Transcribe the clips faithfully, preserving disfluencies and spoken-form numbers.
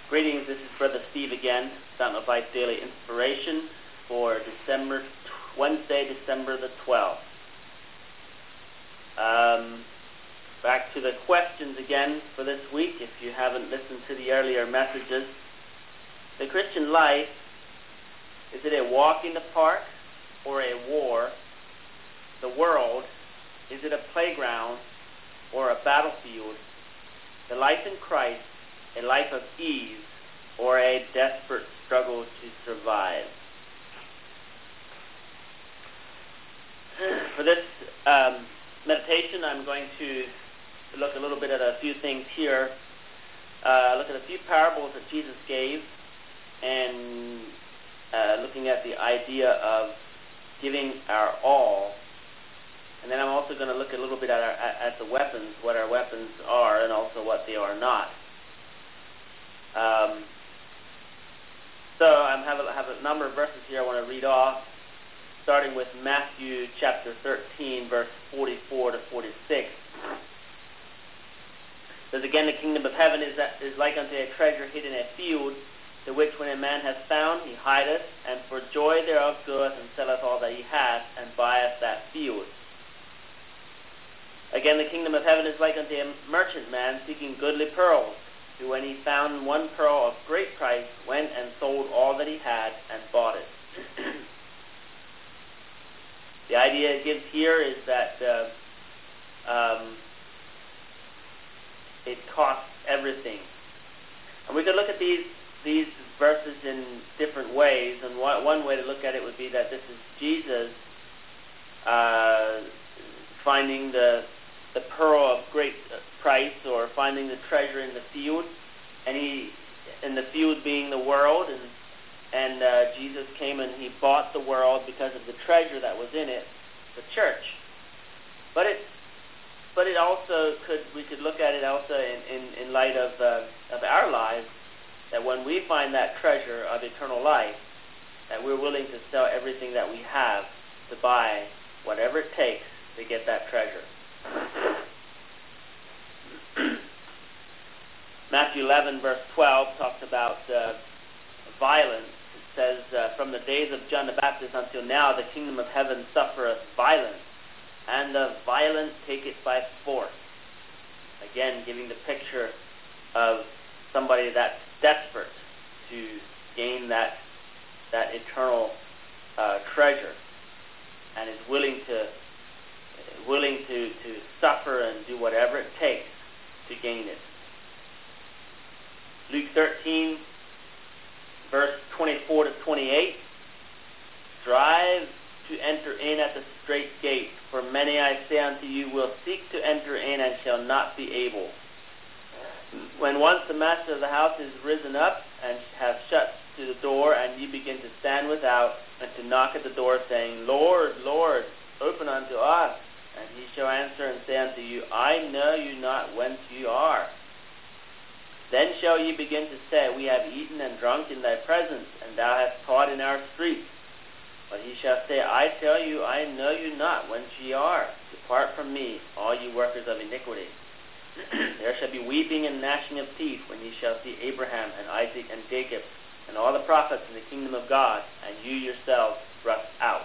Greetings, this is Brother Steve again, Fountain of Life Daily Inspiration for December, Wednesday, December the twelfth. Um, back to the questions again for this week, if you haven't listened to the earlier messages. The Christian life, is it a walk in the park or a war? The world, is it a playground or a battlefield? The life in Christ, a life of ease, or a desperate struggle to survive? For this um, meditation, I'm going to look a little bit at a few things here. Uh, look at a few parables that Jesus gave, and uh, looking at the idea of giving our all. And then I'm also going to look a little bit at, our, at, at the weapons, what our weapons are, and also what they are not. Um, so I have a, have a number of verses here I want to read off, starting with Matthew chapter thirteen, verse forty-four to forty-six. It says, again, the kingdom of heaven is, that, is like unto a treasure hid in a field, the which when a man hath found, he hideth, and for joy thereof goeth and selleth all that he hath, and buyeth that field. Again, the kingdom of heaven is like unto a merchant man seeking goodly pearls, who when he found one pearl of great price, went and sold all that he had and bought it. The idea it gives here is that uh, um, it costs everything. And we could look at these these verses in different ways, and one, one way to look at it would be that this is Jesus uh, finding the the pearl of great price, or finding the treasure in the field, and he, and the field being the world, and and uh, Jesus came and he bought the world because of the treasure that was in it, the church. But it, but it also could we could look at it also in in, in light of uh, of our lives, that when we find that treasure of eternal life, that we're willing to sell everything that we have to buy whatever it takes to get that treasure. Matthew eleven, verse twelve, talks about uh, violence. It says, uh, from the days of John the Baptist until now, the kingdom of heaven suffereth violence, and the violent take it by force. Again, giving the picture of somebody that's desperate to gain that that eternal uh, treasure, and is willing to willing to, to suffer and do whatever it takes to gain it. Luke thirteen, verse twenty-four to twenty-eight, strive to enter in at the strait gate, for many, I say unto you, will seek to enter in and shall not be able. When once the master of the house is risen up and hath shut to the door, and ye begin to stand without and to knock at the door, saying, Lord, Lord, open unto us. And he shall answer and say unto you, I know you not whence you are. Then shall ye begin to say, We have eaten and drunk in thy presence, and thou hast taught in our streets. But he shall say, I tell you, I know you not whence ye are. Depart from me, all ye workers of iniquity. There shall be weeping and gnashing of teeth, when ye shall see Abraham and Isaac and Jacob and all the prophets in the kingdom of God, and you yourselves thrust out.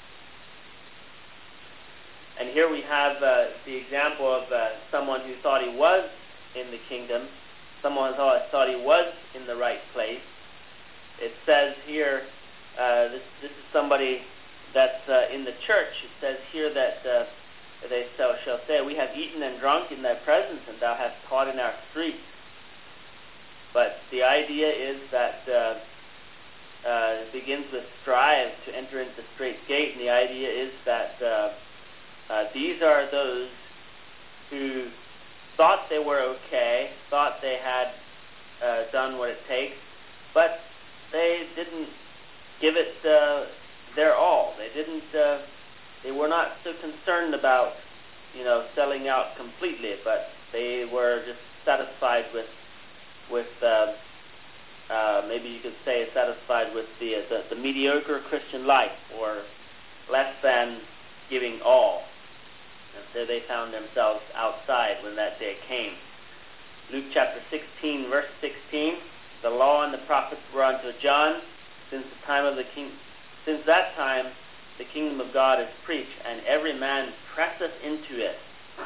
And here we have uh, the example of uh, someone who thought he was in the kingdom, someone who thought, thought he was in the right place. It says here, uh, this, this is somebody that's uh, in the church. It says here that uh, they shall, shall say, We have eaten and drunk in thy presence, and thou hast taught in our streets. But the idea is that uh, uh, it begins with strive to enter into the strait gate, and the idea is that uh, Uh, these are those who thought they were okay, thought they had uh, done what it takes, but they didn't give it uh, their all. They didn't. Uh, they were not so concerned about, you know, selling out completely, but they were just satisfied with, with uh, uh, maybe you could say, satisfied with the, the the mediocre Christian life, or less than giving all. And so they found themselves outside when that day came. Luke chapter sixteen, verse sixteen, the law and the prophets were unto John. Since the time of the king, since that time, the kingdom of God is preached, and every man presseth into it.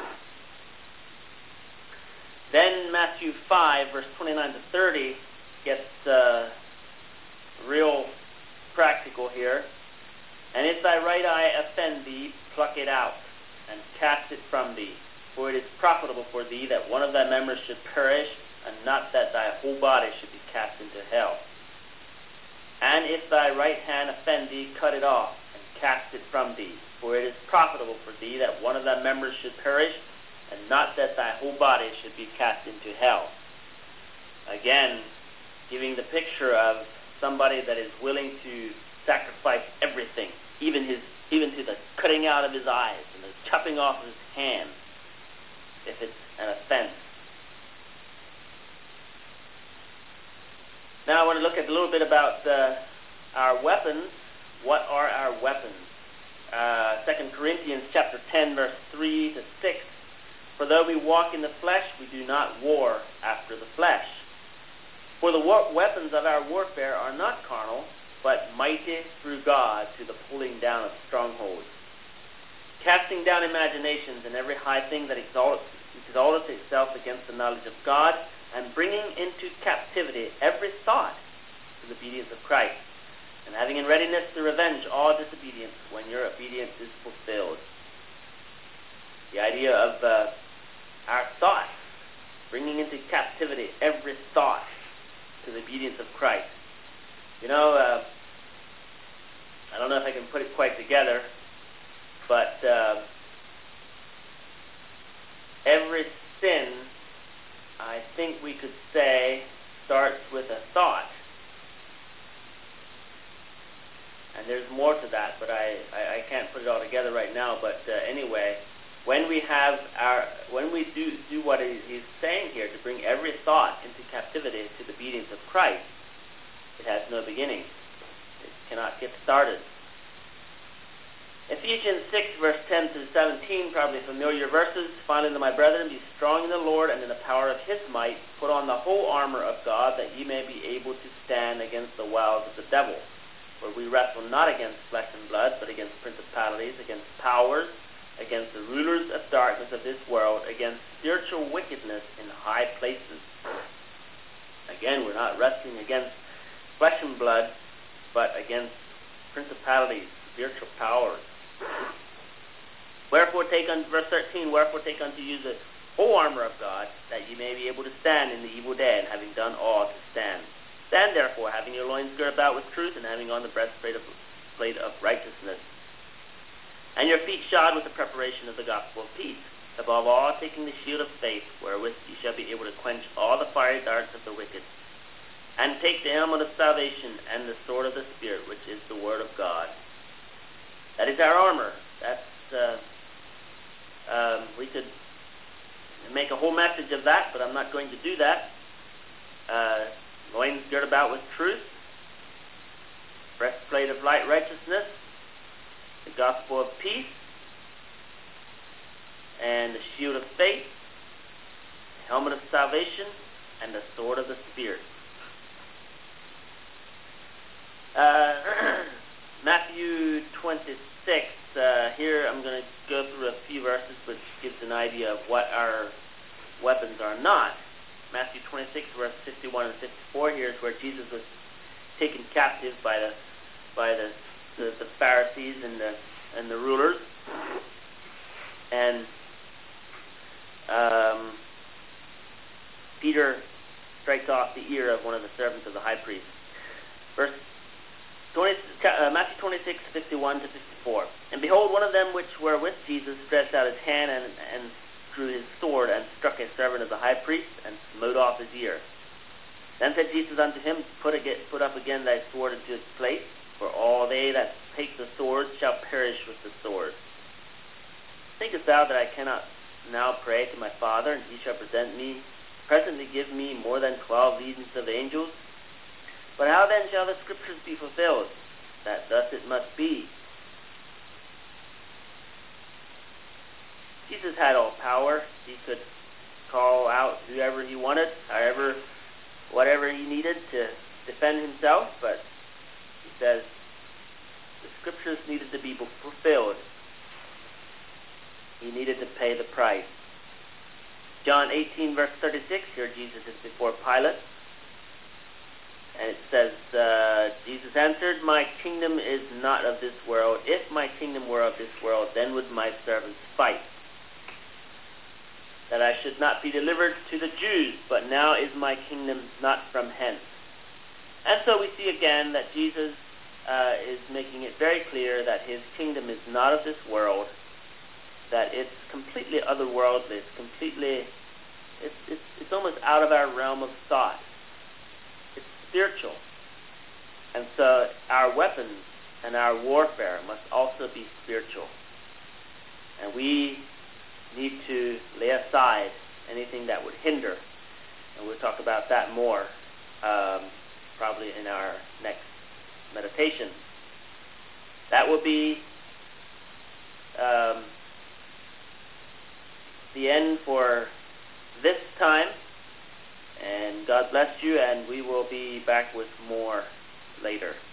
Then Matthew five, verse twenty-nine to thirty, gets uh, real practical here. And if thy right eye offend thee, pluck it out, and cast it from thee. For it is profitable for thee that one of thy members should perish, and not that thy whole body should be cast into hell. And if thy right hand offend thee, cut it off, and cast it from thee. For it is profitable for thee that one of thy members should perish, and not that thy whole body should be cast into hell. Again, giving the picture of somebody that is willing to sacrifice everything, even his, even to the cutting out of his eyes and the chopping off of his hands, if it's an offense. Now I want to look at a little bit about uh, our weapons. What are our weapons? Uh, Second Corinthians chapter ten, verse three to six. For though we walk in the flesh, we do not war after the flesh. For the war- weapons of our warfare are not carnal, but mighty through God to the pulling down of strongholds, casting down imaginations and every high thing that exalteth, exalteth itself against the knowledge of God, and bringing into captivity every thought to the obedience of Christ, and having in readiness to revenge all disobedience when your obedience is fulfilled. The idea of uh, our thoughts, bringing into captivity every thought to the obedience of Christ. You know, uh, I don't know if I can put it quite together, but uh, every sin, I think we could say, starts with a thought. And there's more to that, but I, I, I can't put it all together right now. But uh, anyway, when we have our, when we do, do what he's saying here, to bring every thought into captivity to the obedience of Christ, it has no beginning. It cannot get started. Ephesians six, verse ten to seventeen, probably familiar verses. Finally, my brethren, be strong in the Lord and in the power of his might. Put on the whole armor of God, that ye may be able to stand against the wiles of the devil. For we wrestle not against flesh and blood, but against principalities, against powers, against the rulers of darkness of this world, against spiritual wickedness in high places. Again, we're not wrestling against flesh and blood, but against principalities, spiritual powers. Wherefore take unto, verse thirteen, wherefore take unto you the whole armor of God, that ye may be able to stand in the evil day, and having done all to stand. Stand therefore, having your loins girt about with truth, and having on the breastplate of, plate of righteousness, and your feet shod with the preparation of the gospel of peace. Above all, taking the shield of faith, wherewith ye shall be able to quench all the fiery darts of the wicked. And take the helmet of salvation and the sword of the Spirit, which is the word of God. That is our armor. That's uh, um, we could make a whole message of that, but I'm not going to do that. Uh, loins girt about with truth, breastplate of light righteousness, the gospel of peace, and the shield of faith, the helmet of salvation, and the sword of the Spirit. Uh, Matthew twenty-six, uh, here I'm going to go through a few verses which gives an idea of what our weapons are not. Matthew twenty-six, verse fifty-one and fifty-four, here is where Jesus was taken captive by the by the, the, the Pharisees and the and the rulers. And um, Peter strikes off the ear of one of the servants of the high priest. Verse twenty, uh, Matthew twenty-six, fifty-one to fifty-four. And behold, one of them which were with Jesus stretched out his hand and, and drew his sword and struck a servant of the high priest and smote off his ear. Then said Jesus unto him, Put, again, put up again thy sword into its place, for all they that take the sword shall perish with the sword. Thinkest thou that I cannot now pray to my Father, and he shall present me, presently give me more than twelve legions of angels? But how then shall the scriptures be fulfilled, that thus it must be? Jesus had all power. He could call out whoever he wanted, however whatever he needed to defend himself, but he says the scriptures needed to be fulfilled. He needed to pay the price. John eighteen, verse thirty-six, here Jesus is before Pilate. And it says, uh, Jesus answered, "My kingdom is not of this world. If my kingdom were of this world, then would my servants fight, that I should not be delivered to the Jews. But now is my kingdom not from hence." And so we see again that Jesus uh, is making it very clear that his kingdom is not of this world, that it's completely otherworldly, it's completely, it's, it's, it's almost out of our realm of thought. It's spiritual. And so our weapons and our warfare must also be spiritual. And we need to lay aside anything that would hinder. And we'll talk about that more um, probably in our next meditation. That will be um, the end for this time. And God bless you, and we will be back with more later.